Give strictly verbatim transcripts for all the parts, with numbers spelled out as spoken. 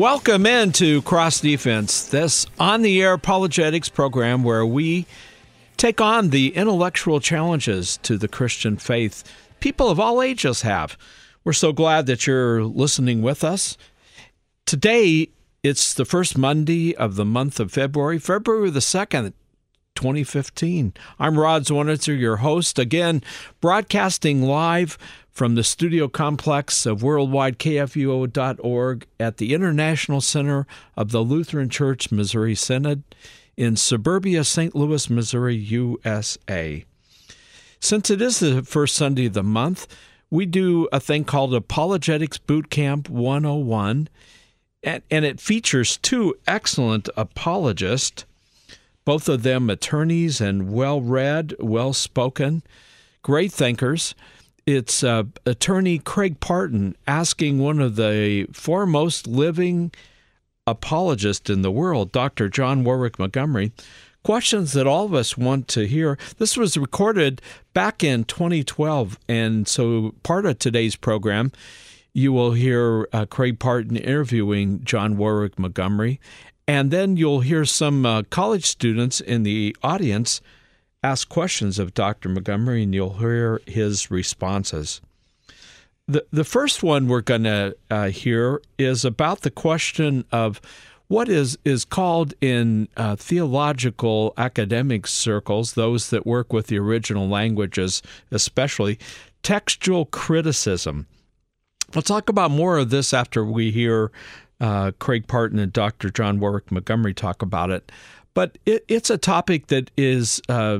Welcome into Cross Defense, this on-the-air apologetics program where we take on the intellectual challenges to the Christian faith people of all ages have. We're so glad that you're listening with us. Today, it's the first Monday of the month of February, February the second, twenty fifteen. I'm Rod Zwonitzer, your host, again, broadcasting live from the studio complex of worldwide K F U O dot org at the International Center of the Lutheran Church Missouri Synod in suburbia Saint Louis, Missouri, U S A. Since it is the first Sunday of the month, we do a thing called Apologetics Boot Camp one oh one, and, and it features two excellent apologists, both of them attorneys and well-read, well-spoken, great thinkers. It's uh, attorney Craig Parton asking one of the foremost living apologists in the world, Doctor John Warwick Montgomery, questions that all of us want to hear. This was recorded back in twenty twelve, and so part of today's program, you will hear uh, Craig Parton interviewing John Warwick Montgomery, and then you'll hear some uh, college students in the audience ask questions of Doctor Montgomery, and you'll hear his responses. The the first one we're going to uh, hear is about the question of what is, is called in uh, theological academic circles, those that work with the original languages especially, textual criticism. We'll talk about more of this after we hear uh, Craig Parton and Doctor John Warwick Montgomery talk about it. But it, it's a topic that is uh,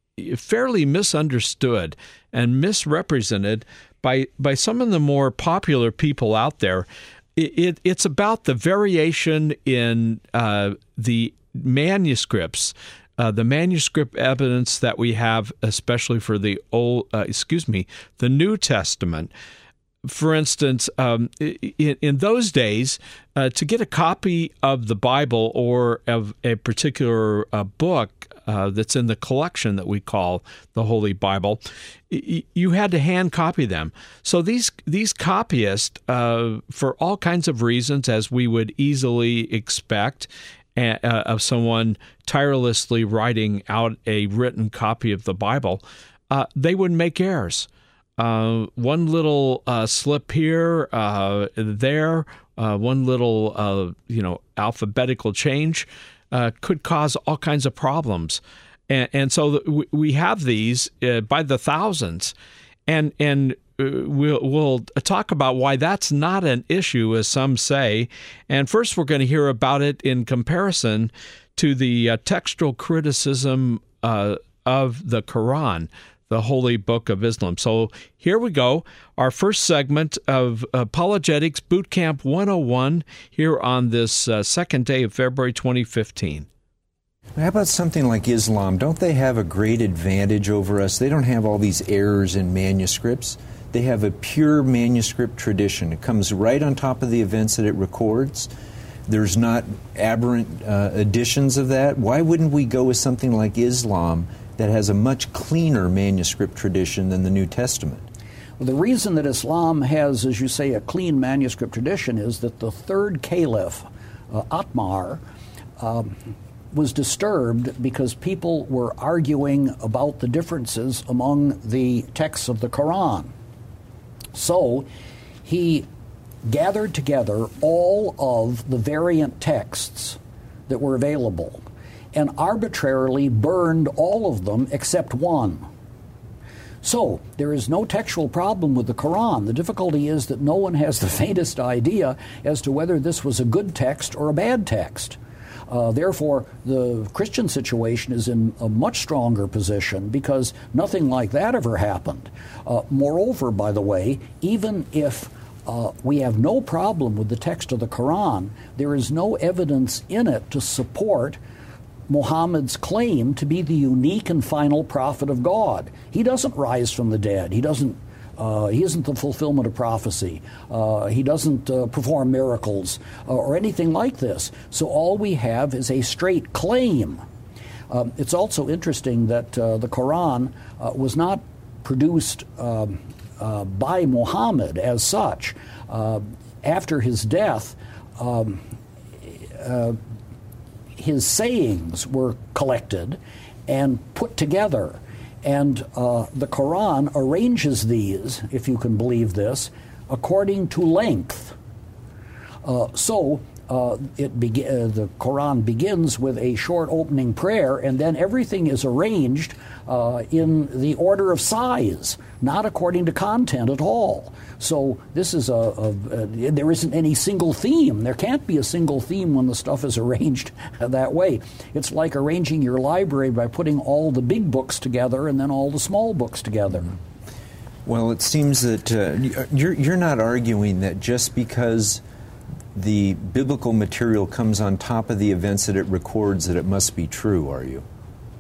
fairly misunderstood and misrepresented by by some of the more popular people out there. It, it, it's about the variation in uh, the manuscripts, uh, the manuscript evidence that we have, especially for the old, uh, excuse me, the New Testament. For instance, um, in, in those days, uh, to get a copy of the Bible or of a particular uh, book uh, that's in the collection that we call the Holy Bible, y- you had to hand copy them. So these these copyists, uh, for all kinds of reasons, as we would easily expect, uh, of someone tirelessly writing out a written copy of the Bible, uh, they would make errors. Uh, one little uh, slip here, uh, there, uh, one little, uh, you know, alphabetical change uh, could cause all kinds of problems. And, and so we have these uh, by the thousands. And and uh, we'll, we'll talk about why that's not an issue, as some say. And first, we're going to hear about it in comparison to the uh, textual criticism uh, of the Quran, the Holy Book of Islam. So here we go, our first segment of Apologetics Boot Camp one oh one here on this uh, second day of February twenty fifteen. How about something like Islam? Don't they have a great advantage over us? They don't have all these errors in manuscripts. They have a pure manuscript tradition. It comes right on top of the events that it records. There's not aberrant uh, additions of that. Why wouldn't we go with something like Islam that has a much cleaner manuscript tradition than the New Testament? Well, the reason that Islam has, as you say, a clean manuscript tradition is that the third caliph, uh, Atmar, um, was disturbed because people were arguing about the differences among the texts of the Quran. So he gathered together all of the variant texts that were available and arbitrarily burned all of them except one. So there is no textual problem with the Quran. The difficulty is that no one has the faintest idea as to whether this was a good text or a bad text. Uh, therefore, the Christian situation is in a much stronger position because nothing like that ever happened. Uh, moreover, by the way, even if uh, we have no problem with the text of the Quran, there is no evidence in it to support Muhammad's claim to be the unique and final prophet of God. He doesn't rise from the dead. He doesn't. Uh, he isn't the fulfillment of prophecy. Uh, he doesn't uh, perform miracles uh, or anything like this. So all we have is a straight claim. Um, it's also interesting that uh, the Quran uh, was not produced um, uh, by Muhammad as such. Uh, after his death, um, uh, his sayings were collected and put together. And uh, the Quran arranges these, if you can believe this, according to length. Uh, so uh, it be- uh, the Quran begins with a short opening prayer, and then everything is arranged uh, in the order of size, not according to content at all. So this is a, a, a there isn't any single theme. There can't be a single theme when the stuff is arranged that way. It's like arranging your library by putting all the big books together and then all the small books together. Well, it seems that uh, you're, you're not arguing that just because the biblical material comes on top of the events that it records that it must be true, are you?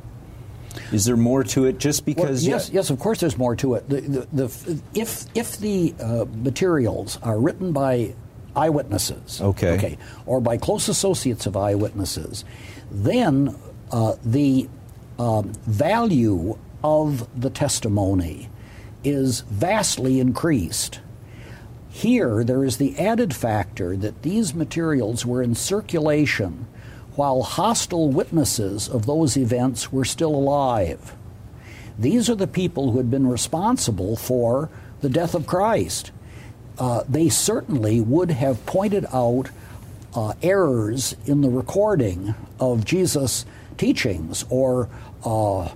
Is there more to it just because... Well, yes, yes, of course there's more to it. The, the, the, if, if the uh, materials are written by eyewitnesses, okay. okay, or by close associates of eyewitnesses, then uh, the um, value of the testimony is vastly increased. Here, there is the added factor that these materials were in circulation while hostile witnesses of those events were still alive. These are the people who had been responsible for the death of Christ. Uh, they certainly would have pointed out uh, errors in the recording of Jesus' teachings or uh,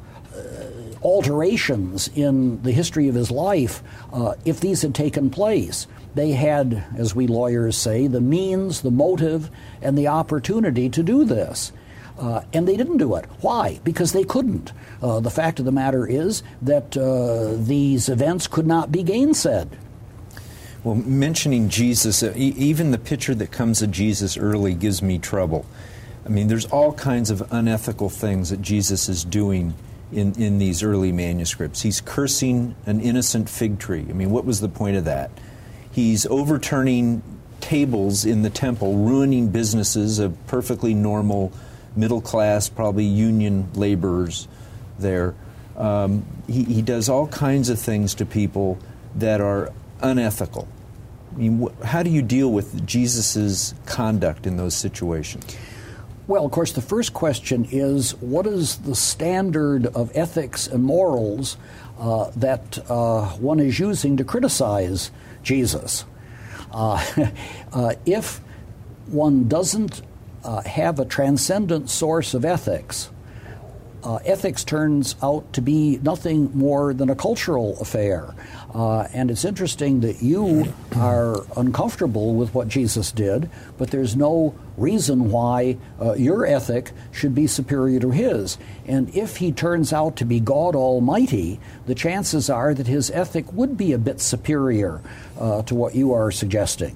alterations in the history of his life uh, if these had taken place. They had, as we lawyers say, the means, the motive, and the opportunity to do this. Uh, and they didn't do it. Why? Because they couldn't. Uh, the fact of the matter is that uh, these events could not be gainsaid. Well, mentioning Jesus, uh, e- even the picture that comes of Jesus early gives me trouble. I mean, there's all kinds of unethical things that Jesus is doing in, in these early manuscripts. He's cursing an innocent fig tree. I mean, what was the point of that? He's overturning tables in the temple, ruining businesses of perfectly normal, middle-class, probably union laborers there. Um, he, he does all kinds of things to people that are unethical. I mean, wh- how do you deal with Jesus' conduct in those situations? Well, of course, the first question is, what is the standard of ethics and morals uh, that uh, one is using to criticize Jesus? Uh, uh, if one doesn't uh, have a transcendent source of ethics, uh, ethics turns out to be nothing more than a cultural affair. Uh, and it's interesting that you are uncomfortable with what Jesus did, but there's no reason why uh, your ethic should be superior to his. And if he turns out to be God Almighty, the chances are that his ethic would be a bit superior uh, to what you are suggesting.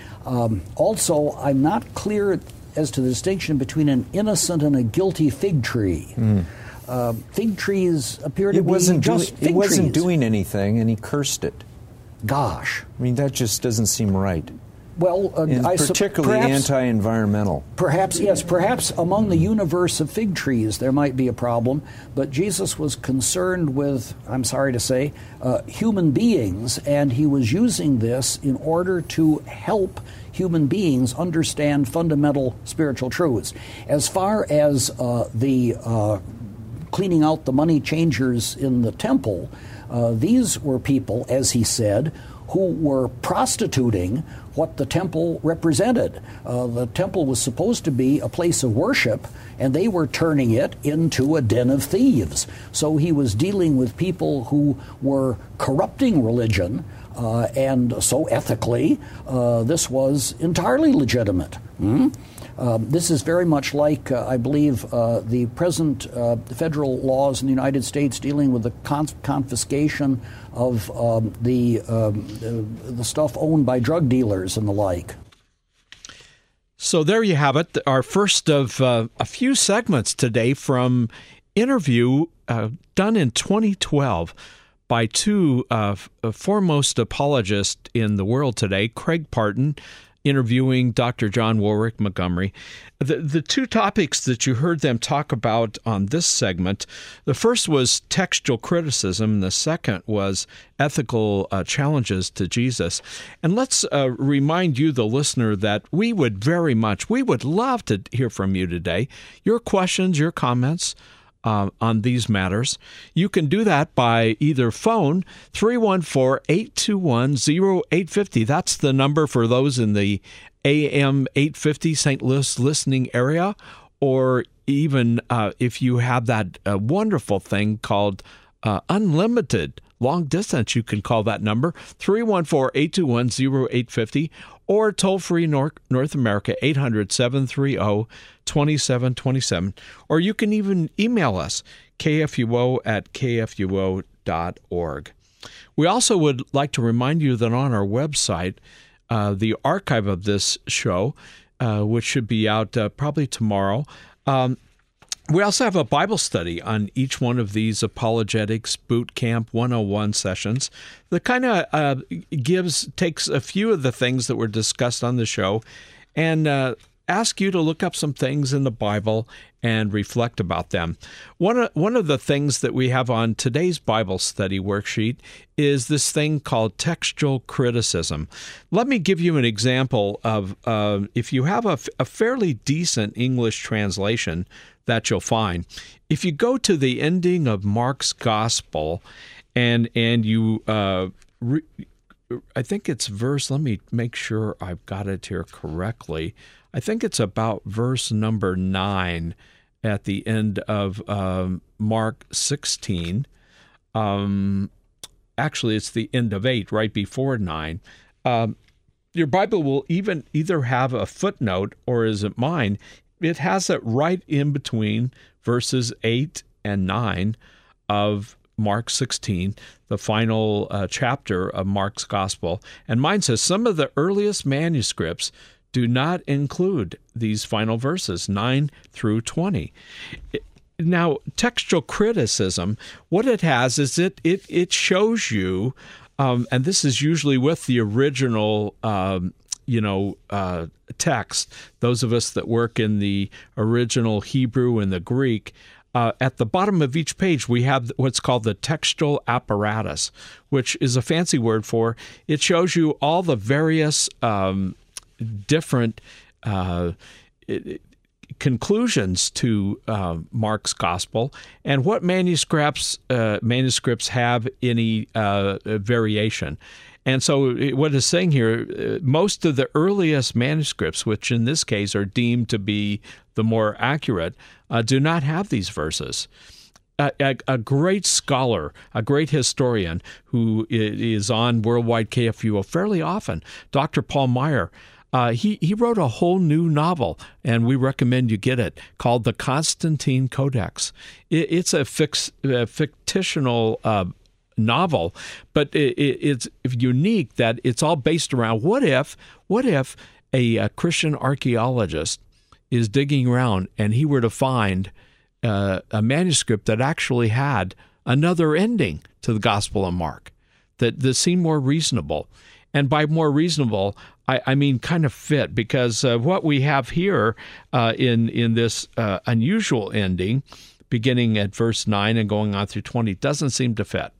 Um, also, I'm not clear as to the distinction between an innocent and a guilty fig tree. Mm. Uh, fig trees appear to it be wasn't just doing, fig It wasn't trees. doing anything, and he cursed it. Gosh. I mean, that just doesn't seem right. Well, uh, and I particularly perhaps, anti-environmental. Perhaps, yes, perhaps among the universe of fig trees there might be a problem, but Jesus was concerned with, I'm sorry to say, uh, human beings, and he was using this in order to help human beings understand fundamental spiritual truths. As far as uh, the uh, cleaning out the money changers in the temple, uh, these were people, as he said, who were prostituting what the temple represented. Uh, the temple was supposed to be a place of worship, and they were turning it into a den of thieves. So he was dealing with people who were corrupting religion, uh, and so ethically, uh, this was entirely legitimate. Hmm? Um, this is very much like, uh, I believe, uh, the present uh, federal laws in the United States dealing with the conf- confiscation of um, the, um, uh, the stuff owned by drug dealers and the like. So there you have it, our first of uh, a few segments today from interview uh, done in twenty twelve by two uh, f- foremost apologists in the world today, Craig Parton interviewing Doctor John Warwick Montgomery. The, the two topics that you heard them talk about on this segment, the first was textual criticism, and the second was ethical uh, challenges to Jesus. And let's uh, remind you, the listener, that we would very much, we would love to hear from you today. Your questions, your comments, Uh, on these matters. You can do that by either phone three one four, eight two one, zero eight five zero. That's the number for those in the A M eight fifty Saint Louis listening area, or even uh, if you have that uh, wonderful thing called uh, unlimited long distance, you can call that number three one four, eight two one, zero eight five zero, or toll-free North, North America, eight hundred, seven three zero, two seven two seven. Or you can even email us, k f u o at k f u o dot org. We also would like to remind you that on our website, uh, the archive of this show, uh, which should be out uh, probably tomorrow, um, we also have a Bible study on each one of these Apologetics Boot Camp one oh one sessions that kind of uh, gives, takes a few of the things that were discussed on the show and uh, ask you to look up some things in the Bible and reflect about them. One of, one of the things that we have on today's Bible study worksheet is this thing called textual criticism. Let me give you an example of uh, if you have a, a fairly decent English translation that you'll find. If you go to the ending of Mark's Gospel and and you, uh, re, I think it's verse, let me make sure I've got it here correctly. I think it's about verse number nine at the end of um, Mark sixteen. Um, actually, it's the end of eight, right before nine. Um, your Bible will even either have a footnote, or is it mine? It has it right in between verses eight and nine of Mark sixteen, the final uh, chapter of Mark's Gospel. And mine says some of the earliest manuscripts do not include these final verses, nine through twenty. Now, textual criticism, what it has is it it, it shows you, um, and this is usually with the original um you know, uh, text, those of us that work in the original Hebrew and the Greek, uh, at the bottom of each page, we have what's called the textual apparatus, which is a fancy word for, it shows you all the various um, different uh, it, conclusions to uh, Mark's Gospel, and what manuscripts uh, manuscripts have any uh, variation. And so what it's saying here, most of the earliest manuscripts, which in this case are deemed to be the more accurate, uh, do not have these verses. A, a, a great scholar, a great historian who is on Worldwide K F U O fairly often, Doctor Paul Meier, uh, he, he wrote a whole new novel, and we recommend you get it, called The Constantine Codex. It, it's a, fix, a fictional uh novel, but it, it, it's unique that it's all based around what if what if a, a Christian archaeologist is digging around and he were to find uh, a manuscript that actually had another ending to the Gospel of Mark that, that seemed more reasonable. And by more reasonable, I, I mean kind of fit, because uh, what we have here uh, in, in this uh, unusual ending, beginning at verse nine and going on through twenty, doesn't seem to fit.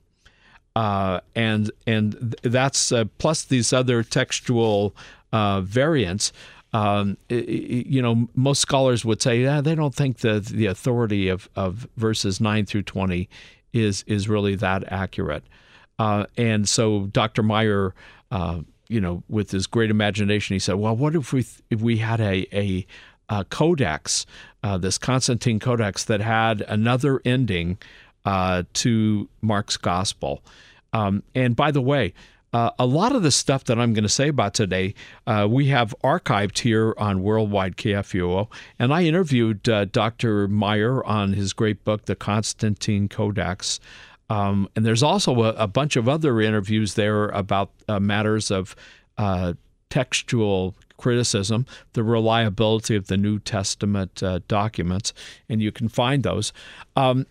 Uh, and and that's uh, plus these other textual uh, variants. Um, it, you know, most scholars would say, yeah, they don't think the the authority of, of verses nine through twenty is is really that accurate. Uh, and so Doctor Meier, uh, you know, with his great imagination, he said, well, what if we if we had a a, a codex, uh, this Constantine Codex that had another ending Uh, to Mark's Gospel. Um, and by the way, uh, a lot of the stuff that I'm going to say about today, uh, we have archived here on Worldwide K F U O, and I interviewed uh, Doctor Meier on his great book, The Constantine Codex. Um, and there's also a, a bunch of other interviews there about uh, matters of uh, textual criticism, the reliability of the New Testament uh, documents, and you can find those. Um,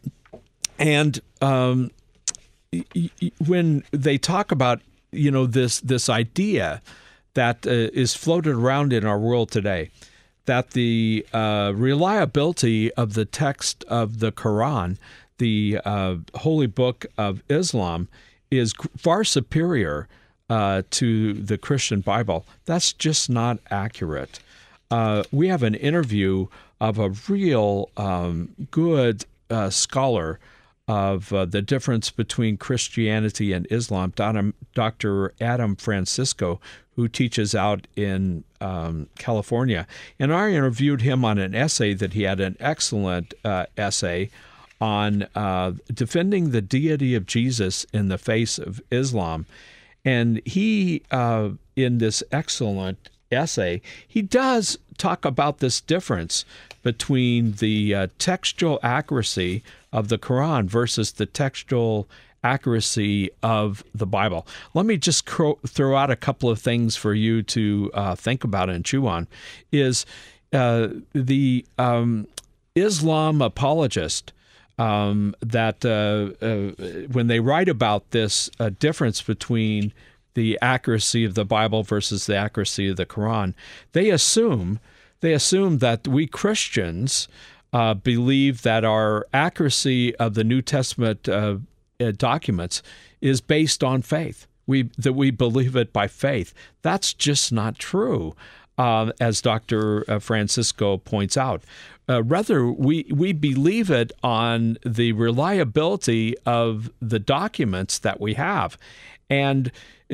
And um, when they talk about, you know, this this idea that uh, is floated around in our world today, that the uh, reliability of the text of the Quran, the uh, holy book of Islam, is far superior uh, to the Christian Bible. That's just not accurate. Uh, we have an interview of a real um, good uh, scholar of uh, the difference between Christianity and Islam, Doctor Adam Francisco, who teaches out in um, California. And I interviewed him on an essay that he had, an excellent uh, essay on uh, defending the deity of Jesus in the face of Islam. And he, uh, in this excellent essay, he does talk about this difference between the uh, textual accuracy of the Quran versus the textual accuracy of the Bible. Let me just cro- throw out a couple of things for you to uh, think about and chew on. Is uh, the um, Islam apologist um, that uh, uh, when they write about this uh, difference between the accuracy of the Bible versus the accuracy of the Quran, they assume they assume that we Christians uh, believe that our accuracy of the New Testament uh, uh, documents is based on faith. We that we believe it by faith. That's just not true, uh, as Doctor Francisco points out. Uh, rather, we we believe it on the reliability of the documents that we have, and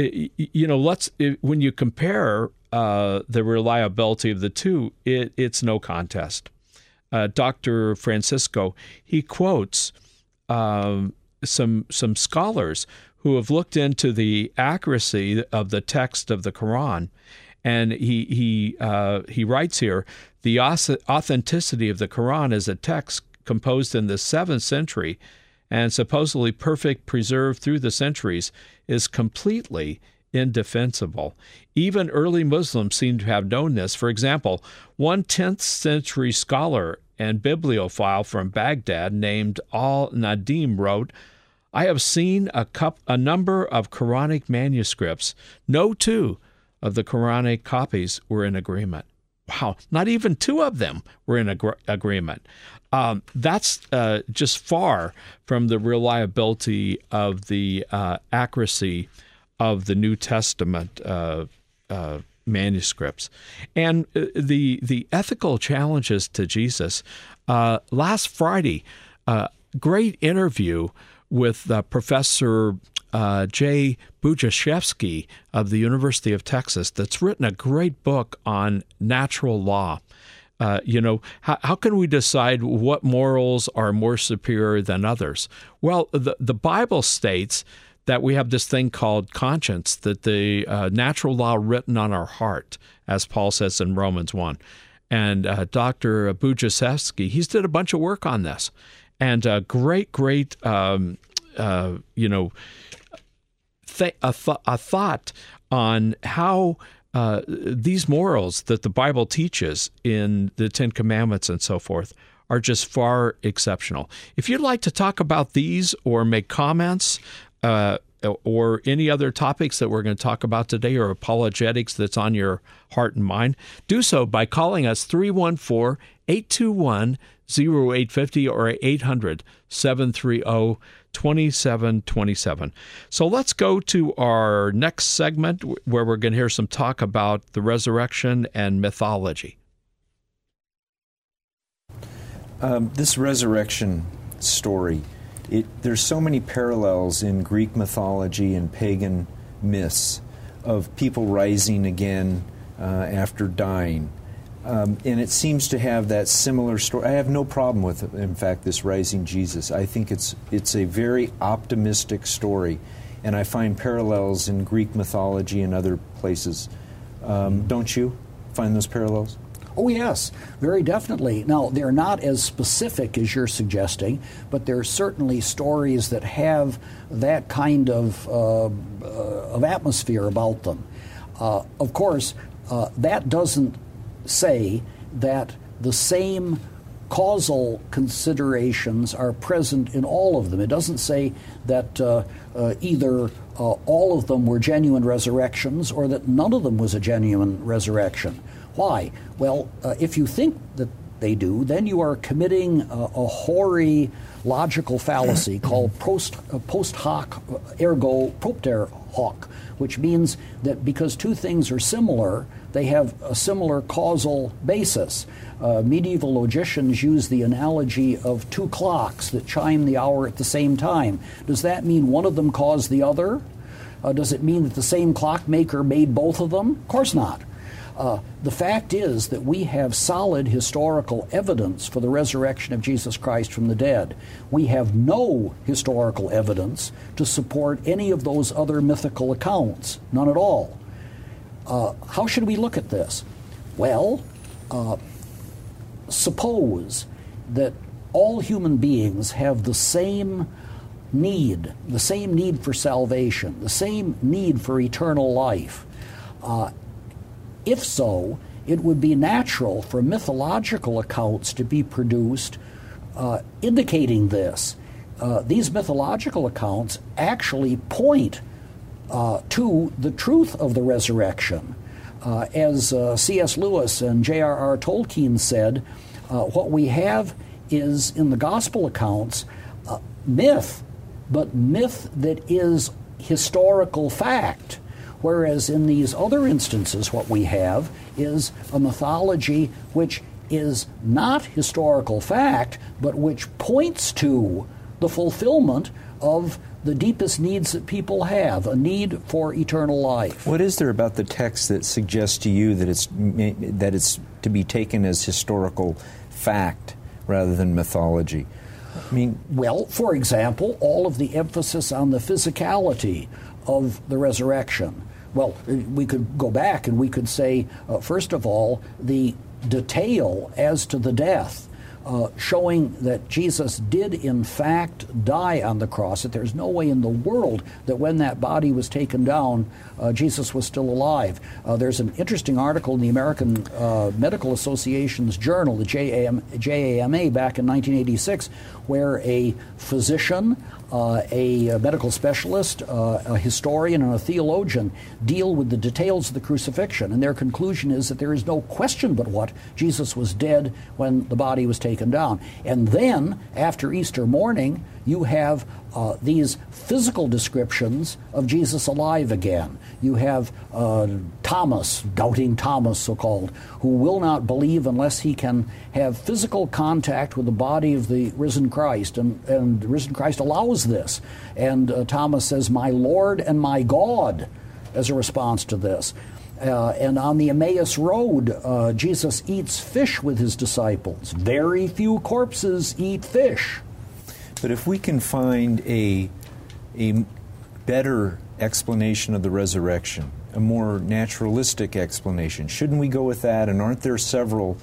you know, let's when you compare uh, the reliability of the two, it, it's no contest. Uh, Doctor Francisco, he quotes um, some some scholars who have looked into the accuracy of the text of the Quran, and he he uh, he writes here, the authenticity of the Quran as a text composed in the seventh century and supposedly perfect, preserved through the centuries, is completely indefensible. Even early Muslims seem to have known this. For example, one tenth century scholar and bibliophile from Baghdad named Al-Nadim wrote, "I have seen a, cup, a number of Quranic manuscripts. No two of the Quranic copies were in agreement." Wow, not even two of them were in ag- agreement. Um, that's uh, just far from the reliability of the uh, accuracy of the New Testament uh, uh, manuscripts. And uh, the the ethical challenges to Jesus. Uh, last Friday, uh, great interview with uh, Professor uh, Jay Budziszewski of the University of Texas that's written a great book on natural law. Uh, you know, how, how can we decide what morals are more superior than others? Well, the, the Bible states that we have this thing called conscience, that the uh, natural law written on our heart, as Paul says in Romans one. And uh, Doctor Budziszewski, he's did a bunch of work on this. And uh, great, great, um, uh, you know, th- a, th- a thought on how uh, these morals that the Bible teaches in the Ten Commandments and so forth are just far exceptional. If you'd like to talk about these or make comments uh, or any other topics that we're going to talk about today or apologetics that's on your heart and mind, do so by calling us three one four, eight two one, zero eight five zero or eight hundred, seven three zero, two seven two seven. So let's go to our next segment where we're going to hear some talk about the resurrection and mythology. Um, this resurrection story, it, there's so many parallels in Greek mythology and pagan myths of people rising again uh, after dying. Um, and it seems to have that similar story. I have no problem with, in fact, this rising Jesus. I think it's it's a very optimistic story, and I find parallels in Greek mythology and other places. Um, don't you find those parallels? Oh, yes, very definitely. Now, they're not as specific as you're suggesting, but there are certainly stories that have that kind of, uh, uh, of atmosphere about them. Uh, of course, uh, that doesn't say that the same causal considerations are present in all of them. It doesn't say that uh, uh, either uh, all of them were genuine resurrections or that none of them was a genuine resurrection. Why? Well, uh, if you think that they do, then you are committing a, a hoary logical fallacy called post, uh, post hoc ergo propter hoc, which means that because two things are similar, they have a similar causal basis. Uh, medieval logicians use the analogy of two clocks that chime the hour at the same time. Does that mean one of them caused the other? Uh, does it mean that the same clockmaker made both of them? Of course not. Uh, the fact is that we have solid historical evidence for the resurrection of Jesus Christ from the dead. We have no historical evidence to support any of those other mythical accounts, none at all. Uh, how should we look at this? Well, uh, suppose that all human beings have the same need, the same need for salvation, the same need for eternal life. Uh, If so, it would be natural for mythological accounts to be produced uh, indicating this. Uh, these mythological accounts actually point uh, to the truth of the resurrection. Uh, as uh, C S Lewis and J R R Tolkien said, uh, what we have is, in the gospel accounts, uh, myth, but myth that is historical fact. Whereas in these other instances, what we have is a mythology which is not historical fact, but which points to the fulfillment of the deepest needs that people have, a need for eternal life. What is there about the text that suggests to you that it's that it's to be taken as historical fact rather than mythology? I mean, well, for example, all of the emphasis on the physicality of the resurrection. Well, we could go back and we could say, uh, first of all, the detail as to the death, uh, showing that Jesus did in fact die on the cross, that there's no way in the world that when that body was taken down, uh, Jesus was still alive. Uh, there's an interesting article in the American uh, Medical Association's journal, the J A M A, back in nineteen eighty-six, where a physician, Uh, a, a medical specialist, uh, a historian, and a theologian deal with the details of the crucifixion, and their conclusion is that there is no question but what Jesus was dead when the body was taken down. And then, after Easter morning, you have uh, these physical descriptions of Jesus alive again. You have uh, Thomas, doubting Thomas, so-called, who will not believe unless he can have physical contact with the body of the risen Christ, and, and the risen Christ allows this. And uh, Thomas says, "My Lord and my God," as a response to this. Uh, and on the Emmaus Road, uh, Jesus eats fish with his disciples. Very few corpses eat fish. But if we can find a, a better explanation of the resurrection, a more naturalistic explanation, shouldn't we go with that? And aren't there several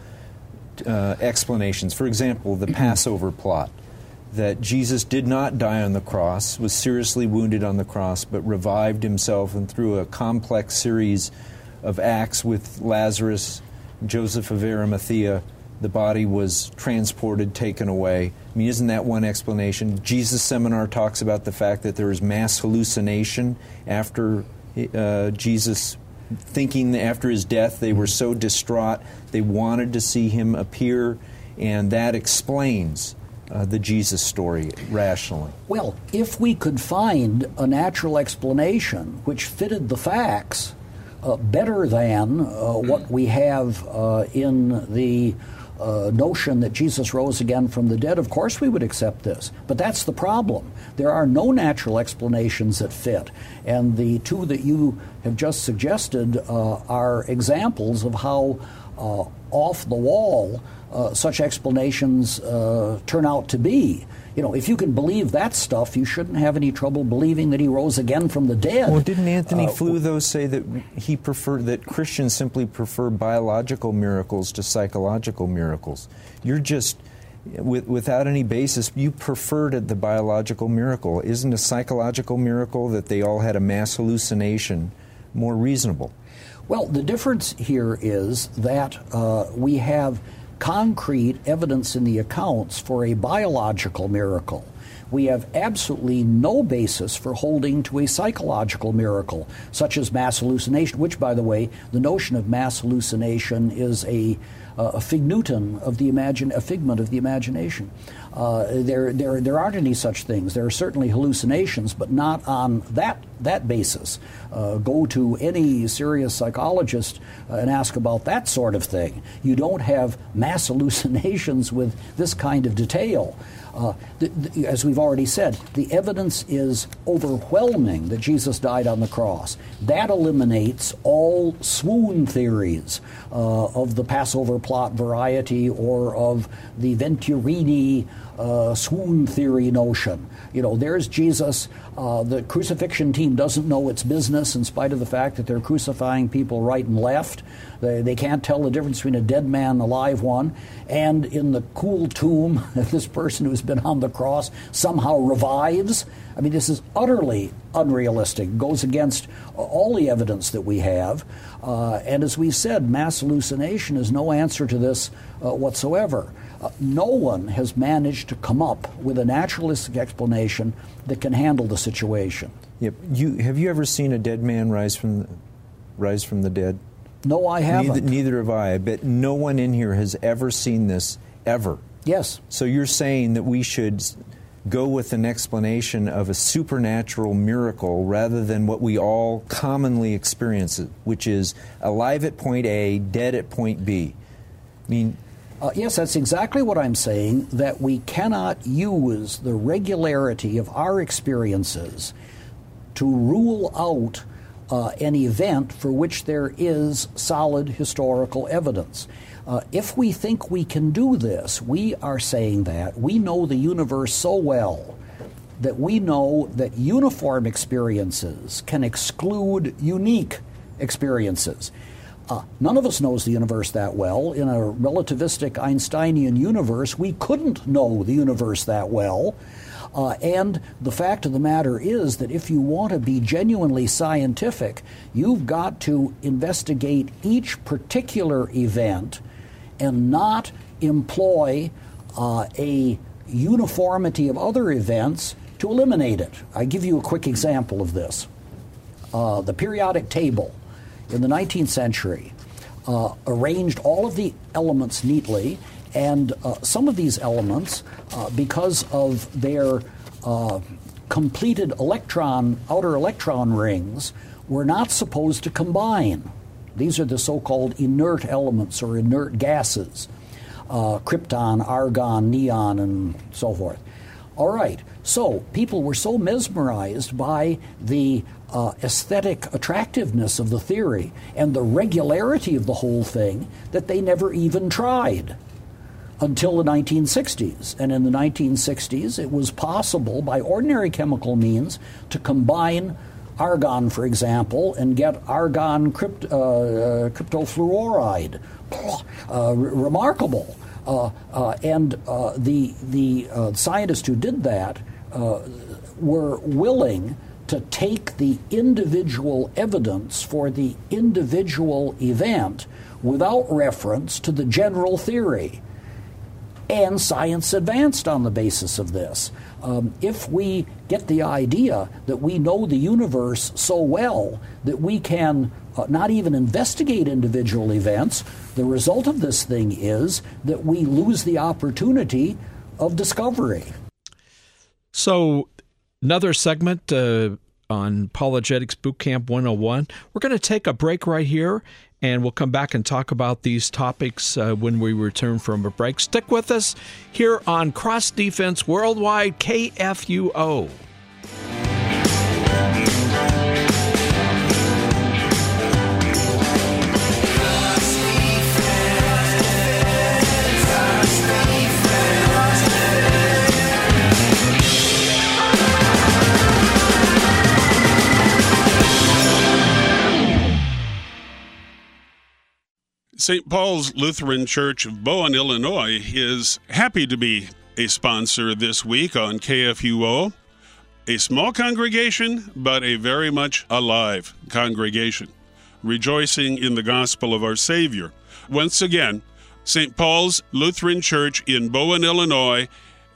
uh, explanations? For example, the Passover plot, that Jesus did not die on the cross, was seriously wounded on the cross, but revived himself, and through a complex series of acts with Lazarus, Joseph of Arimathea, the body was transported, taken away. I mean, isn't that one explanation? Jesus' seminar talks about the fact that there is mass hallucination after uh, Jesus, thinking that after his death they were so distraught they wanted to see him appear, and that explains uh, the Jesus story rationally. Well, if we could find a natural explanation which fitted the facts uh, better than uh, what we have uh, in the Uh, notion that Jesus rose again from the dead, of course we would accept this. But that's the problem. There are no natural explanations that fit. And the two that you have just suggested uh, are examples of how uh, off the wall uh, such explanations uh, turn out to be. You know, if you can believe that stuff, you shouldn't have any trouble believing that he rose again from the dead. Well, didn't Anthony uh, Flew, though, say that he preferred, that Christians simply prefer biological miracles to psychological miracles? You're just, with, without any basis, you preferred the biological miracle. Isn't a psychological miracle that they all had a mass hallucination more reasonable? Well, the difference here is that uh, we have concrete evidence in the accounts for a biological miracle. We have absolutely no basis for holding to a psychological miracle, such as mass hallucination, which, by the way, the notion of mass hallucination is a, uh, a fignutum of the imagine, a figment of the imagination. Uh, there, there, there aren't any such things. There are certainly hallucinations, but not on that that basis. Uh, go to any serious psychologist uh, and ask about that sort of thing. You don't have mass hallucinations with this kind of detail. Uh, th- th- as we've already said, the evidence is overwhelming that Jesus died on the cross. That eliminates all swoon theories uh, of the Passover plot variety or of the Venturini uh, swoon theory notion. You know, there's Jesus. Uh, the crucifixion team doesn't know its business in spite of the fact that they're crucifying people right and left. They, they can't tell the difference between a dead man and a live one. And in the cool tomb, this person who's been on the cross somehow revives. I mean, this is utterly unrealistic. Goes against all the evidence that we have. Uh, and as we said, mass hallucination is no answer to this uh, whatsoever. Uh, no one has managed to come up with a naturalistic explanation that can handle the situation. Yep. You have you ever seen a dead man rise from the, rise from the dead? No, I haven't. Neither, neither have I. I bet no one in here has ever seen this, ever. Yes. So you're saying that we should go with an explanation of a supernatural miracle rather than what we all commonly experience, which is alive at point A, dead at point B. I mean... Uh, yes, that's exactly what I'm saying, that we cannot use the regularity of our experiences to rule out uh, an event for which there is solid historical evidence. Uh, if we think we can do this, we are saying that we know the universe so well that we know that uniform experiences can exclude unique experiences. Uh, none of us knows the universe that well. In a relativistic Einsteinian universe, we couldn't know the universe that well. Uh, and the fact of the matter is that if you want to be genuinely scientific, you've got to investigate each particular event and not employ uh, a uniformity of other events to eliminate it. I give you a quick example of this. Uh, the periodic table in the nineteenth century uh, arranged all of the elements neatly, and uh, some of these elements, uh, because of their uh, completed electron, outer electron rings, were not supposed to combine. These are the so-called inert elements or inert gases, uh, krypton, argon, neon, and so forth. All right, so people were so mesmerized by the uh, aesthetic attractiveness of the theory and the regularity of the whole thing that they never even tried until the nineteen sixties. And in the nineteen sixties, it was possible by ordinary chemical means to combine argon, for example, and get argon crypt, uh, uh, cryptofluoride. Uh, re- remarkable. Uh, uh, and uh, the, the uh, scientists who did that uh, were willing to take the individual evidence for the individual event without reference to the general theory. And science advanced on the basis of this. Um, if we get the idea that we know the universe so well that we can uh, not even investigate individual events, the result of this thing is that we lose the opportunity of discovery. So, another segment uh, on Apologetics Bootcamp one oh one. We're going to take a break right here, and we'll come back and talk about these topics uh, when we return from a break. Stick with us here on Cross Defense Worldwide, K F U O. Saint Paul's Lutheran Church of Bowen, Illinois, is happy to be a sponsor this week on K F U O. A small congregation, but a very much alive congregation, rejoicing in the gospel of our Savior. Once again, Saint Paul's Lutheran Church in Bowen, Illinois,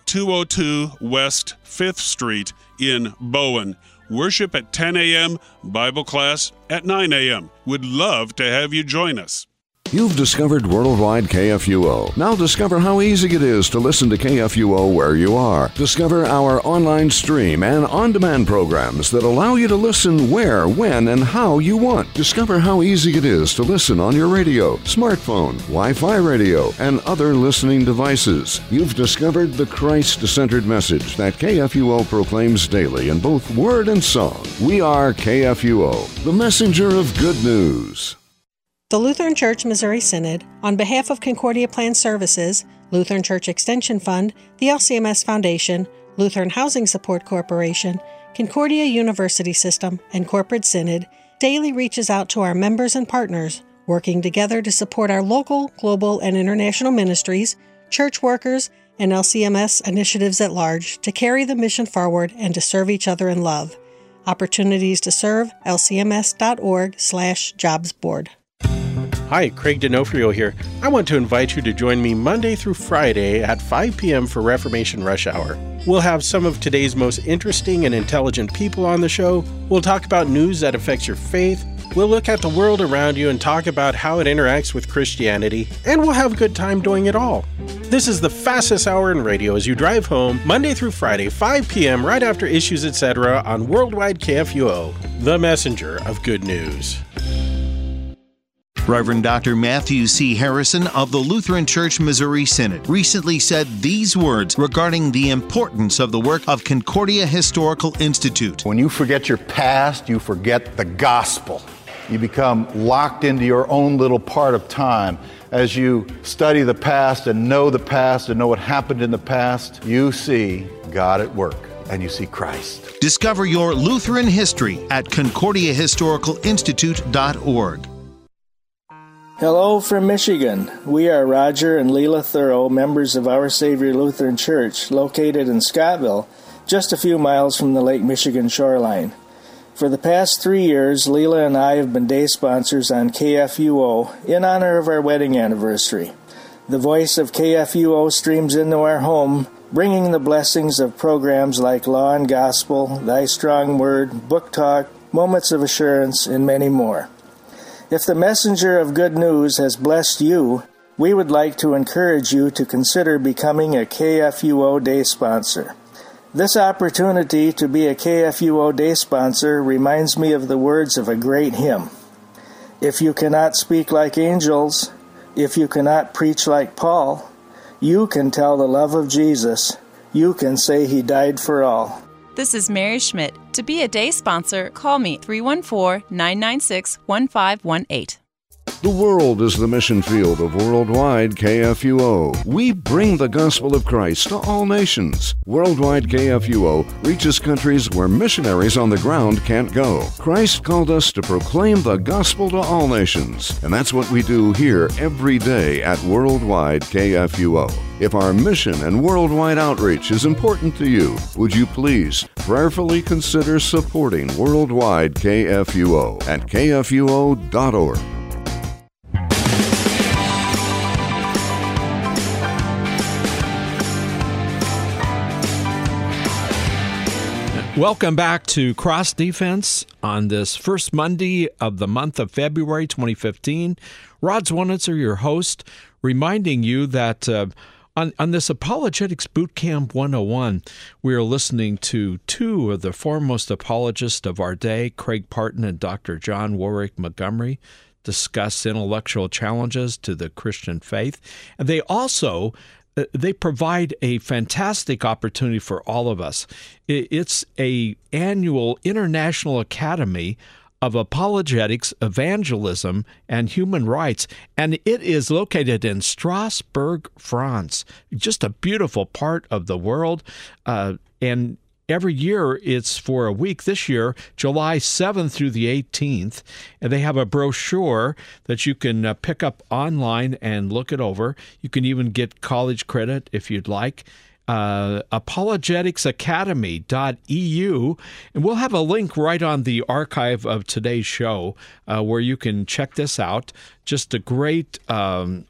two oh two West fifth Street in Bowen. Worship at ten a.m., Bible class at nine a.m. Would love to have you join us. You've discovered Worldwide K F U O. Now discover how easy it is to listen to K F U O where you are. Discover our online stream and on-demand programs that allow you to listen where, when, and how you want. Discover how easy it is to listen on your radio, smartphone, Wi-Fi radio, and other listening devices. You've discovered the Christ-centered message that K F U O proclaims daily in both word and song. We are K F U O, the messenger of good news. The Lutheran Church Missouri Synod, on behalf of Concordia Plan Services, Lutheran Church Extension Fund, the L C M S Foundation, Lutheran Housing Support Corporation, Concordia University System, and Corporate Synod, daily reaches out to our members and partners, working together to support our local, global, and international ministries, church workers, and L C M S initiatives at large to carry the mission forward and to serve each other in love. Opportunities to serve, lcms.org slash jobs board. Hi, Craig D'Onofrio here. I want to invite you to join me Monday through Friday at five p.m. for Reformation Rush Hour. We'll have some of today's most interesting and intelligent people on the show. We'll talk about news that affects your faith. We'll look at the world around you and talk about how it interacts with Christianity. And we'll have a good time doing it all. This is the fastest hour in radio as you drive home Monday through Friday, five p.m. right after Issues, et cetera on Worldwide K F U O, the messenger of good news. Reverend Doctor Matthew C. Harrison of the Lutheran Church Missouri Synod recently said these words regarding the importance of the work of Concordia Historical Institute. When you forget your past, you forget the gospel. You become locked into your own little part of time. As you study the past and know the past and know what happened in the past, you see God at work and you see Christ. Discover your Lutheran history at concordia historical institute dot org. Hello from Michigan. We are Roger and Leela Thorough, members of Our Savior Lutheran Church, located in Scottville, just a few miles from the Lake Michigan shoreline. For the past three years, Leela and I have been day sponsors on K F U O in honor of our wedding anniversary. The voice of K F U O streams into our home, bringing the blessings of programs like Law and Gospel, Thy Strong Word, Book Talk, Moments of Assurance, and many more. If the messenger of good news has blessed you, we would like to encourage you to consider becoming a K F U O day sponsor. This opportunity to be a K F U O day sponsor reminds me of the words of a great hymn. If you cannot speak like angels, if you cannot preach like Paul, you can tell the love of Jesus. You can say he died for all. This is Mary Schmidt. To be a day sponsor, call me three one four, nine nine six, one five one eight. The world is the mission field of Worldwide K F U O. We bring the gospel of Christ to all nations. Worldwide K F U O reaches countries where missionaries on the ground can't go. Christ called us to proclaim the gospel to all nations, and that's what we do here every day at Worldwide K F U O. If our mission and worldwide outreach is important to you, would you please prayerfully consider supporting Worldwide K F U O at K F U O dot org. Welcome back to Cross Defense on this first Monday of the month of February twenty fifteen. Rod Zwonitzer, your host, reminding you that uh, on, on this Apologetics Boot Camp one oh one, we are listening to two of the foremost apologists of our day, Craig Parton and Doctor John Warwick Montgomery, discuss intellectual challenges to the Christian faith. And they also They provide a fantastic opportunity for all of us. It's a annual International Academy of Apologetics, Evangelism, and Human Rights, and it is located in Strasbourg, France. Just a beautiful part of the world, uh, and every year it's for a week. This year, July seventh through the eighteenth, and they have a brochure that you can uh, pick up online and look it over. You can even get college credit if you'd like. Uh, apologetics academy dot e u, and we'll have a link right on the archive of today's show uh, where you can check this out. Just a great um,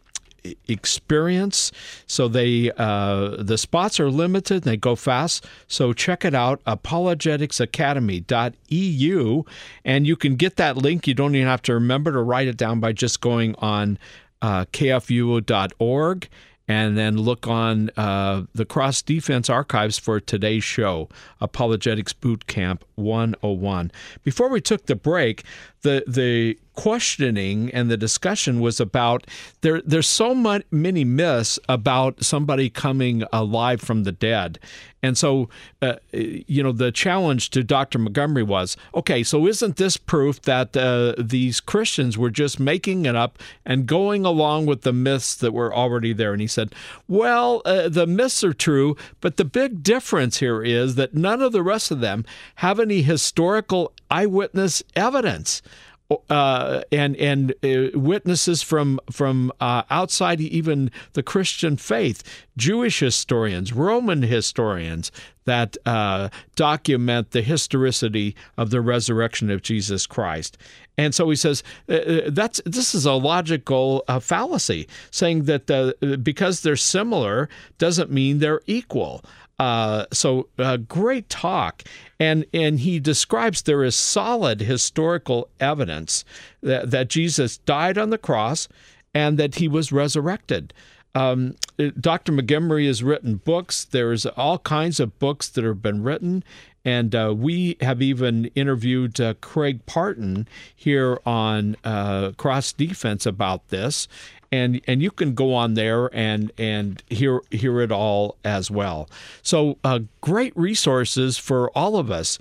experience. So they uh, the spots are limited, and they go fast. So check it out, apologetics academy dot e u, and you can get that link. You don't even have to remember to write it down by just going on uh, k f u o dot org. And then look on uh, the Cross Defense archives for today's show, Apologetics Boot Camp one oh one. Before we took the break, the the questioning and the discussion was about there. There's so much, many myths about somebody coming alive from the dead. And so, uh, you know, the challenge to Doctor Montgomery was, okay, so isn't this proof that uh, these Christians were just making it up and going along with the myths that were already there? And he said, well, uh, the myths are true, but the big difference here is that none of the rest of them have any historical eyewitness evidence. Uh, and and uh, witnesses from from uh, outside even the Christian faith, Jewish historians, Roman historians that uh, document the historicity of the resurrection of Jesus Christ. And so he says uh, that's this is a logical uh, fallacy, saying that uh, because they're similar doesn't mean they're equal. Uh, so uh, great talk. And and he describes there is solid historical evidence that, that Jesus died on the cross and that he was resurrected. Um, Doctor Montgomery has written books. There's all kinds of books that have been written. And uh, we have even interviewed uh, Craig Parton here on uh, Cross Defense about this. And and you can go on there and and hear hear it all as well. So uh, great resources for all of us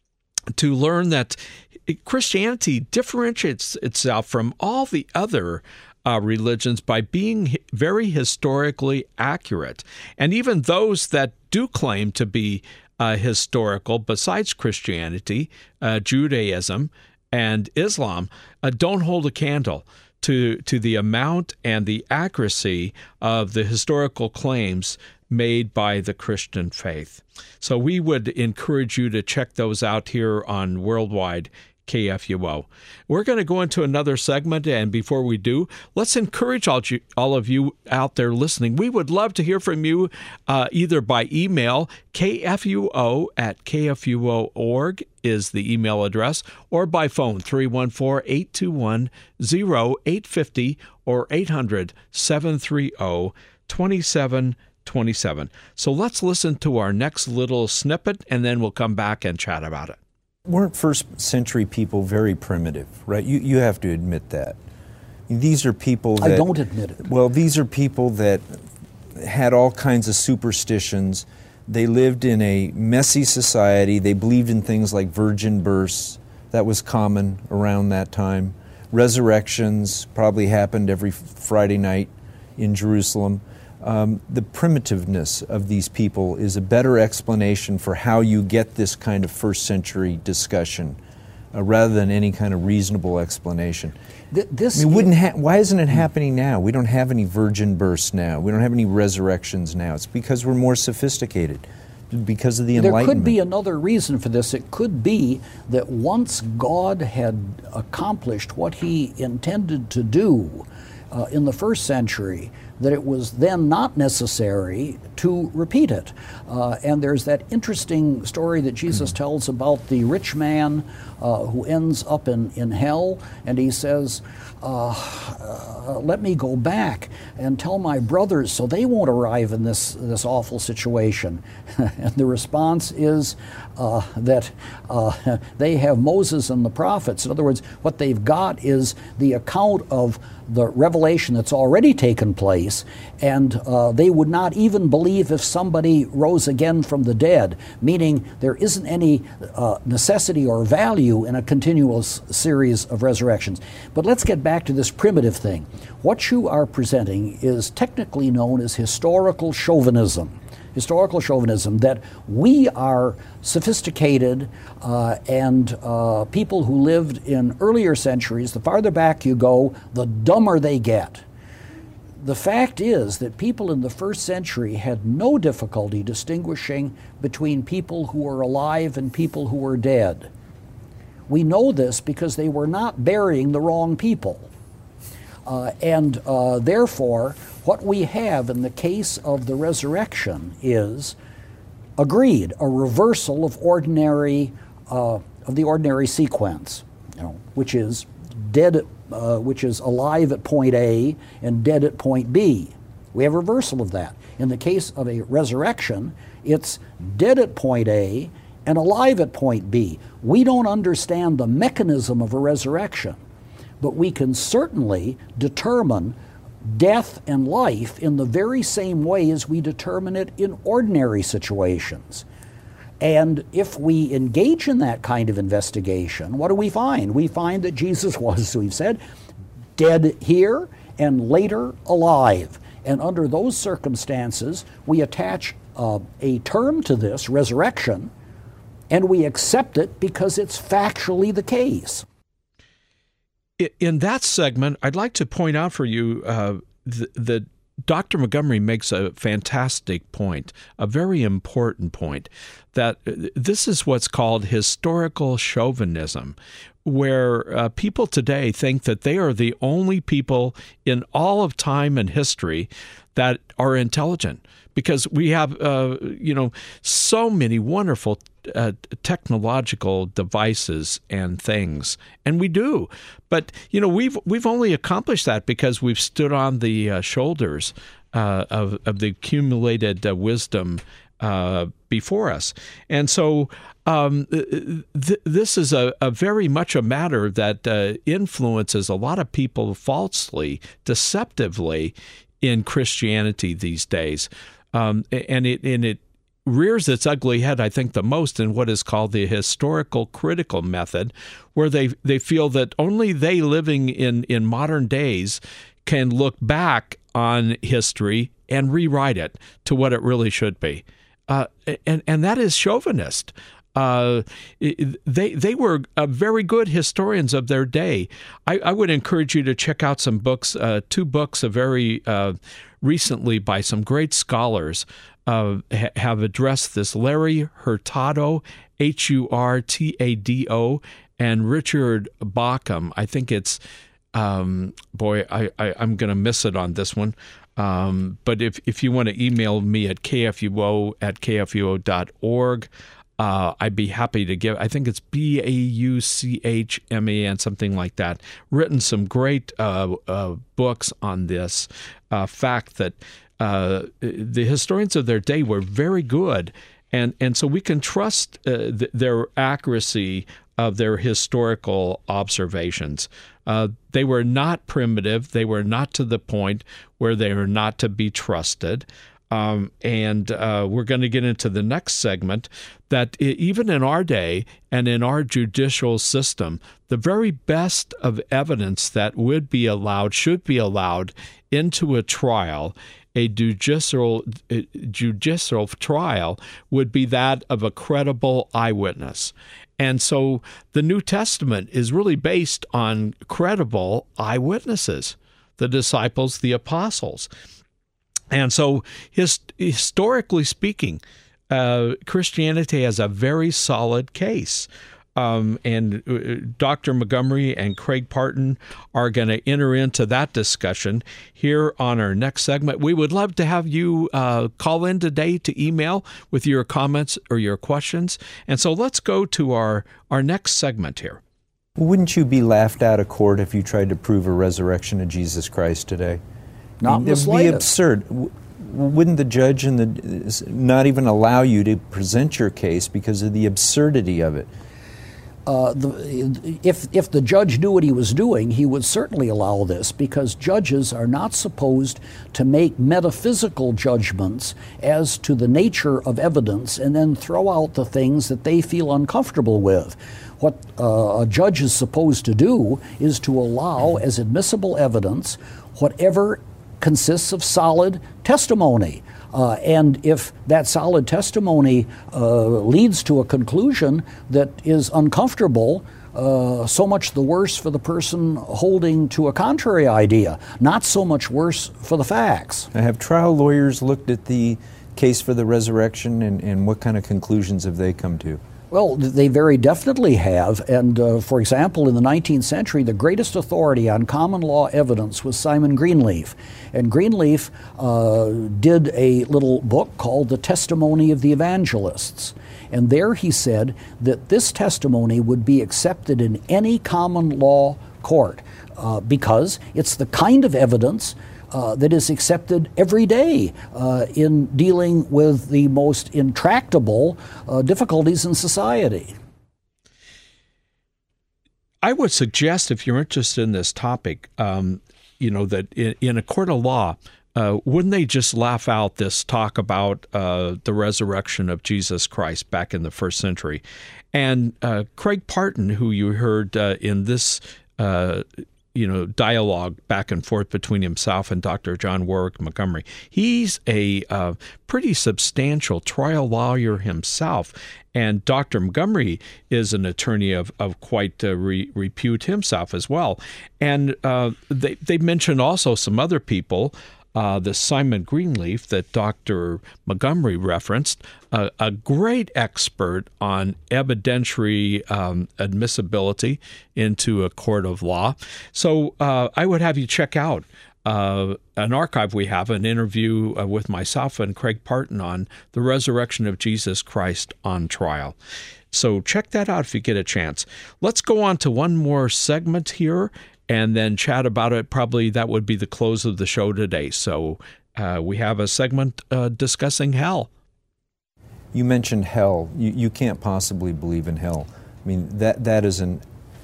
to learn that Christianity differentiates itself from all the other uh, religions by being very historically accurate. And even those that do claim to be uh, historical, besides Christianity, uh, Judaism, and Islam, uh, don't hold a candle to to the amount and the accuracy of the historical claims made by the Christian faith. So we would encourage you to check those out here on Worldwide K F U O. We're going to go into another segment, and before we do, let's encourage all, you, all of you out there listening. We would love to hear from you uh, either by email, K F U O at K F U O dot org is the email address, or by phone, three one four, eight two one, zero eight five zero or eight hundred, seven three zero, two seven two seven. So let's listen to our next little snippet, and then we'll come back and chat about it. Weren't first century people very primitive, right? You you have to admit that. These are people that... I don't admit it. Well, these are people that had all kinds of superstitions. They lived in a messy society. They believed in things like virgin births. That was common around that time. Resurrections probably happened every Friday night in Jerusalem. Um, the primitiveness of these people is a better explanation for how you get this kind of first century discussion, uh, rather than any kind of reasonable explanation. Th- this I mean, wouldn't ha- why isn't it happening now? We don't have any virgin births now. We don't have any resurrections now. It's because we're more sophisticated, because of the Enlightenment. There could be another reason for this. It could be that once God had accomplished what he intended to do uh, in the first century, that it was then not necessary to repeat it. Uh, and there's that interesting story that Jesus tells about the rich man uh, who ends up in, in hell, and he says, uh, uh, let me go back and tell my brothers so they won't arrive in this, this awful situation. And the response is uh, that uh, they have Moses and the prophets. In other words, what they've got is the account of the revelation that's already taken place, and uh, they would not even believe if somebody rose again from the dead, meaning there isn't any uh, necessity or value in a continuous series of resurrections. But let's get back to this primitive thing. What you are presenting is technically known as historical chauvinism. Historical chauvinism, that we are sophisticated uh, and uh, people who lived in earlier centuries, the farther back you go, the dumber they get. The fact is that people in the first century had no difficulty distinguishing between people who were alive and people who were dead. We know this because they were not burying the wrong people. Uh, and uh, therefore, What we have in the case of the resurrection is, agreed, a reversal of ordinary uh, of the ordinary sequence, you know, which is dead, at, uh, which is alive at point A and dead at point B. We have a reversal of that. In the case of a resurrection, it's dead at point A and alive at point B. We don't understand the mechanism of a resurrection, but we can certainly determine death and life in the very same way as we determine it in ordinary situations. And if we engage in that kind of investigation, what do we find? We find that Jesus was, as we've said, dead here and later alive. And under those circumstances, we attach uh, a term to this, resurrection, and we accept it because it's factually the case. In that segment, I'd like to point out for you uh, that Doctor Montgomery makes a fantastic point, a very important point, that this is what's called historical chauvinism, where uh, people today think that they are the only people in all of time and history that are intelligent, because we have, uh, you know, so many wonderful uh, technological devices and things, and we do. But you know, we've we've only accomplished that because we've stood on the uh, shoulders uh, of of the accumulated uh, wisdom uh, before us, and so. Um, th- this is a, a very much a matter that uh, influences a lot of people falsely, deceptively in Christianity these days. Um, and it and it rears its ugly head, I think, the most in what is called the historical critical method, where they, they feel that only they living in, in modern days can look back on history and rewrite it to what it really should be. Uh, and, and that is chauvinist. Uh, they they were uh, very good historians of their day. I, I would encourage you to check out some books, uh, two books, of very uh, recently by some great scholars uh, ha- have addressed this. Larry Hurtado, H U R T A D O, and Richard Bauckham. I think it's, um, boy, I, I, I'm going to miss it on this one. Um, but if, if you want to email me at k f u o at k f u o dot org, Uh, I'd be happy to give, I think it's B A U C H M A N, something like that, written some great uh, uh, books on this uh, fact that uh, the historians of their day were very good. And, and so we can trust uh, th- their accuracy of their historical observations. Uh, they were not primitive. They were not to the point where they were not to be trusted. Um, and uh, we're going to get into the next segment that even in our day and in our judicial system, the very best of evidence that would be allowed, should be allowed into a trial, a judicial, a judicial trial, would be that of a credible eyewitness. And so the New Testament is really based on credible eyewitnesses, the disciples, the apostles. And so, his, historically speaking, uh, Christianity has a very solid case. Um, and uh, Doctor Montgomery and Craig Parton are going to enter into that discussion here on our next segment. We would love to have you uh, call in today to email with your comments or your questions. And so let's go to our, our next segment here. Wouldn't you be laughed out of court if you tried to prove a resurrection of Jesus Christ today? Not I mean, the it would be absurd. Wouldn't the judge and the not even allow you to present your case because of the absurdity of it? Uh, the, if if the judge knew what he was doing, he would certainly allow this, because judges are not supposed to make metaphysical judgments as to the nature of evidence and then throw out the things that they feel uncomfortable with. What uh, a judge is supposed to do is to allow as admissible evidence whatever consists of solid testimony. Uh, and if that solid testimony uh, leads to a conclusion that is uncomfortable, uh, so much the worse for the person holding to a contrary idea, not so much worse for the facts. Have trial lawyers looked at the case for the resurrection, and, and what kind of conclusions have they come to? Well, they very definitely have. And uh, for example, in the nineteenth century, the greatest authority on common law evidence was Simon Greenleaf. And Greenleaf uh, did a little book called The Testimony of the Evangelists. And there he said that this testimony would be accepted in any common law court uh, because it's the kind of evidence Uh, that is accepted every day uh, in dealing with the most intractable uh, difficulties in society. I would suggest, if you're interested in this topic, um, you know, that in, in a court of law, uh, wouldn't they just laugh out this talk about uh, the resurrection of Jesus Christ back in the first century? And uh, Craig Parton, who you heard uh, in this uh you know, dialogue back and forth between himself and Doctor John Warwick Montgomery. He's a uh, pretty substantial trial lawyer himself, and Doctor Montgomery is an attorney of, of quite uh, re- repute himself as well. And uh, they, they mentioned also some other people, Uh, the Simon Greenleaf that Doctor Montgomery referenced, uh, a great expert on evidentiary um, admissibility into a court of law. So uh, I would have you check out uh, an archive we have, an interview uh, with myself and Craig Parton on the resurrection of Jesus Christ on trial. So check that out if you get a chance. Let's go on to one more segment here and then chat about it. Probably that would be the close of the show today. So uh, we have a segment uh, discussing hell. You mentioned hell. You, you can't possibly believe in hell. I mean, that that is an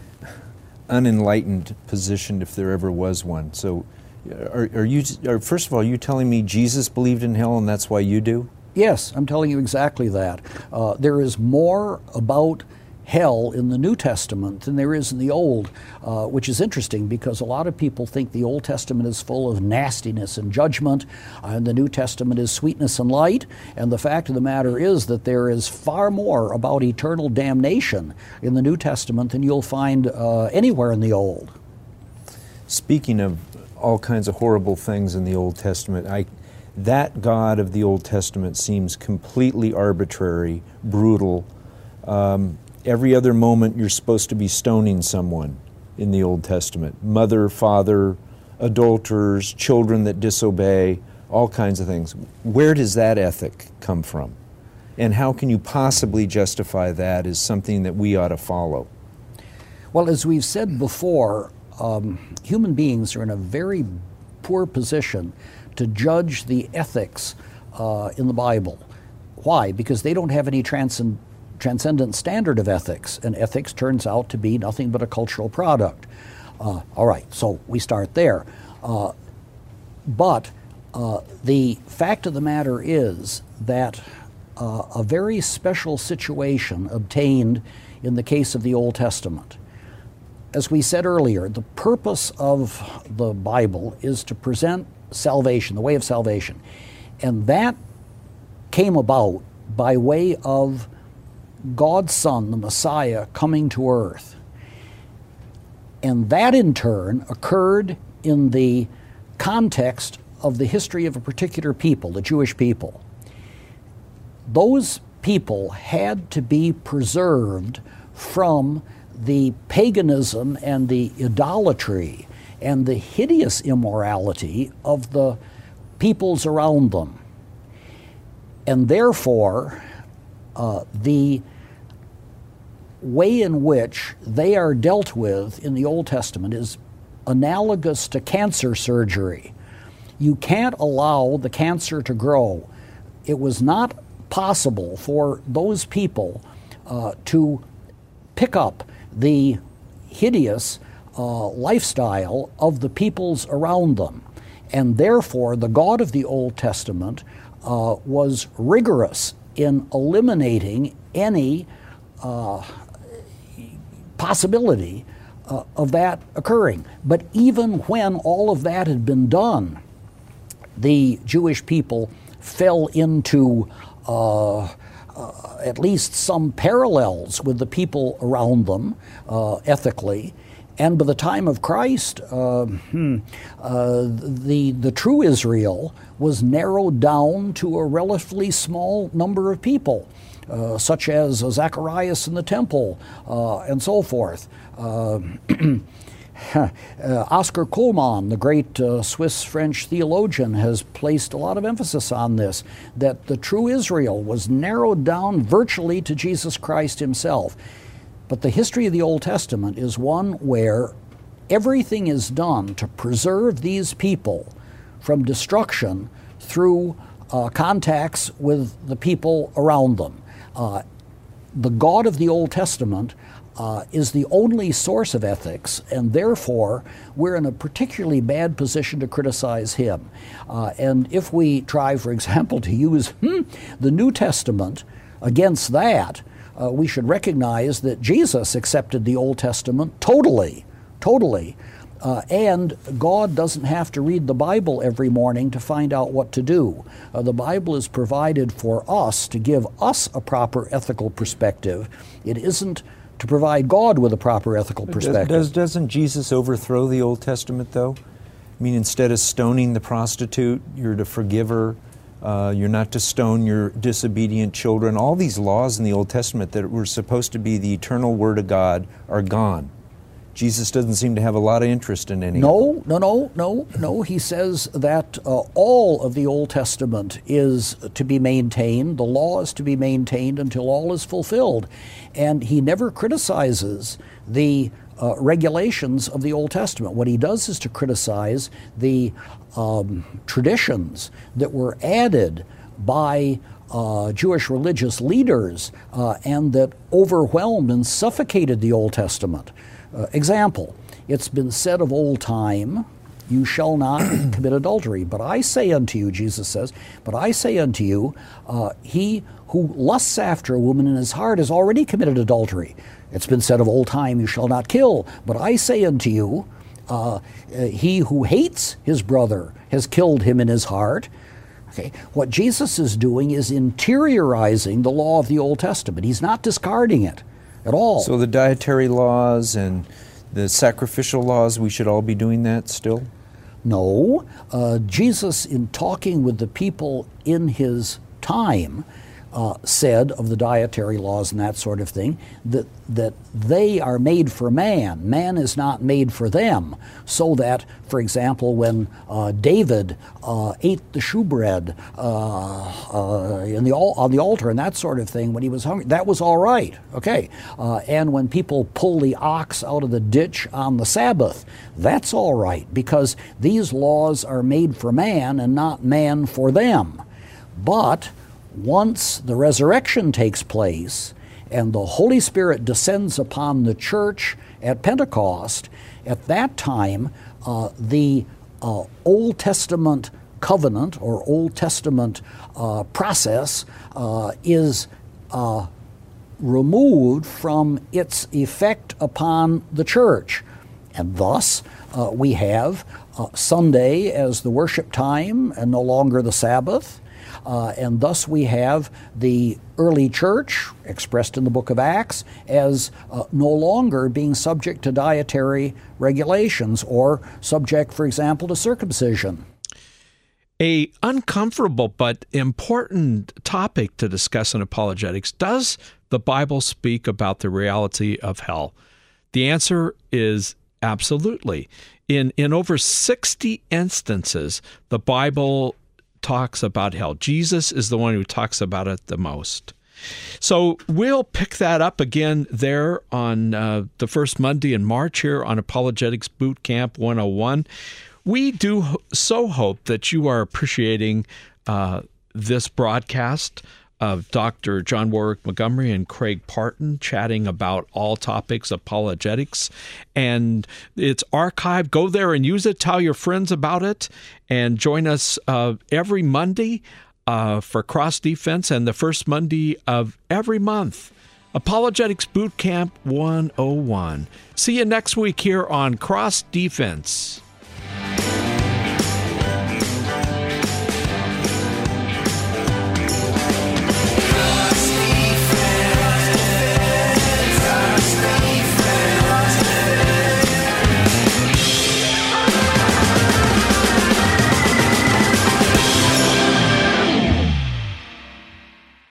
unenlightened position if there ever was one. So are, are you, are, first of all, are you telling me Jesus believed in hell and that's why you do? Yes, I'm telling you exactly that. Uh, there is more about hell in the New Testament than there is in the Old, uh, which is interesting because a lot of people think the Old Testament is full of nastiness and judgment, uh, and the New Testament is sweetness and light. And the fact of the matter is that there is far more about eternal damnation in the New Testament than you'll find uh, anywhere in the Old. Speaking of all kinds of horrible things in the Old Testament, I, that God of the Old Testament seems completely arbitrary, brutal. Um, Every other moment you're supposed to be stoning someone in the Old Testament. Mother, father, adulterers, children that disobey, all kinds of things. Where does that ethic come from? And how can you possibly justify that as something that we ought to follow? Well, as we've said before, um, human beings are in a very poor position to judge the ethics uh, in the Bible. Why? Because they don't have any transcend transcendent standard of ethics, and ethics turns out to be nothing but a cultural product. Uh, all right, so we start there. Uh, but uh, the fact of the matter is that uh, a very special situation obtained in the case of the Old Testament. As we said earlier, the purpose of the Bible is to present salvation, the way of salvation. And that came about by way of God's Son, the Messiah, coming to earth. And that in turn occurred in the context of the history of a particular people, the Jewish people. Those people had to be preserved from the paganism and the idolatry and the hideous immorality of the peoples around them. And therefore, uh, the way in which they are dealt with in the Old Testament is analogous to cancer surgery. You can't allow the cancer to grow. It was not possible for those people uh, to pick up the hideous uh, lifestyle of the peoples around them. And therefore, the God of the Old Testament uh, was rigorous in eliminating any uh, possibility uh, of that occurring. But even when all of that had been done, the Jewish people fell into uh, uh, at least some parallels with the people around them uh, ethically, and by the time of Christ, uh, hmm, uh, the, the true Israel was narrowed down to a relatively small number of people, uh, such as Zacharias in the temple uh, and so forth. Uh, Uh, Oscar Cullmann, the great uh, Swiss-French theologian, has placed a lot of emphasis on this, that the true Israel was narrowed down virtually to Jesus Christ himself. But the history of the Old Testament is one where everything is done to preserve these people from destruction through uh, contacts with the people around them. Uh, the God of the Old Testament Uh, is the only source of ethics, and therefore we're in a particularly bad position to criticize him. Uh, and if we try, for example, to use hmm, the New Testament against that, uh, we should recognize that Jesus accepted the Old Testament totally, totally. Uh, and God doesn't have to read the Bible every morning to find out what to do. Uh, the Bible is provided for us to give us a proper ethical perspective. It isn't to provide God with a proper ethical perspective. Does, does, doesn't Jesus overthrow the Old Testament, though? I mean, instead of stoning the prostitute, you're to forgive her. Uh, you're not to stone your disobedient children. All these laws in the Old Testament that were supposed to be the eternal Word of God are gone. Jesus doesn't seem to have a lot of interest in any no, of them. No, no, no, no. He says that uh, all of the Old Testament is to be maintained. The law is to be maintained until all is fulfilled. And he never criticizes the uh, regulations of the Old Testament. What he does is to criticize the um, traditions that were added by Uh, Jewish religious leaders uh, and that overwhelmed and suffocated the Old Testament. Uh, example, it's been said of old time, you shall not commit adultery. But I say unto you, Jesus says, but I say unto you, uh, he who lusts after a woman in his heart has already committed adultery. It's been said of old time, you shall not kill. But I say unto you, uh, he who hates his brother has killed him in his heart. Okay. What Jesus is doing is interiorizing the law of the Old Testament. He's not discarding it at all. So the dietary laws and the sacrificial laws, we should all be doing that still? No. Uh, Jesus, in talking with the people in his time, uh, said of the dietary laws and that sort of thing, that, that they are made for man. Man is not made for them. So that, for example, when uh, David uh, ate the shewbread uh, uh, in the, on the altar and that sort of thing when he was hungry, that was all right. Okay. Uh, and when people pull the ox out of the ditch on the Sabbath, that's all right, because these laws are made for man and not man for them. But once the resurrection takes place and the Holy Spirit descends upon the church at Pentecost, at that time uh, the uh, Old Testament covenant or Old Testament uh, process uh, is uh, removed from its effect upon the church. And thus uh, we have uh, Sunday as the worship time and no longer the Sabbath. Uh, and thus we have the early church, expressed in the book of Acts, as uh, no longer being subject to dietary regulations or subject, for example, to circumcision. A uncomfortable but important topic to discuss in apologetics. Does the Bible speak about the reality of hell? The answer is absolutely. In, in over sixty instances, the Bible talks about hell. Jesus is the one who talks about it the most. So we'll pick that up again there on uh, the first Monday in March here on Apologetics Boot Camp one oh one. We do ho- so hope that you are appreciating uh, this broadcast of Doctor John Warwick Montgomery and Craig Parton chatting about all topics apologetics. And it's archived. Go there and use it. Tell your friends about it. And join us uh, every Monday uh, for Cross Defense and the first Monday of every month. Apologetics Boot Camp one oh one. See you next week here on Cross Defense.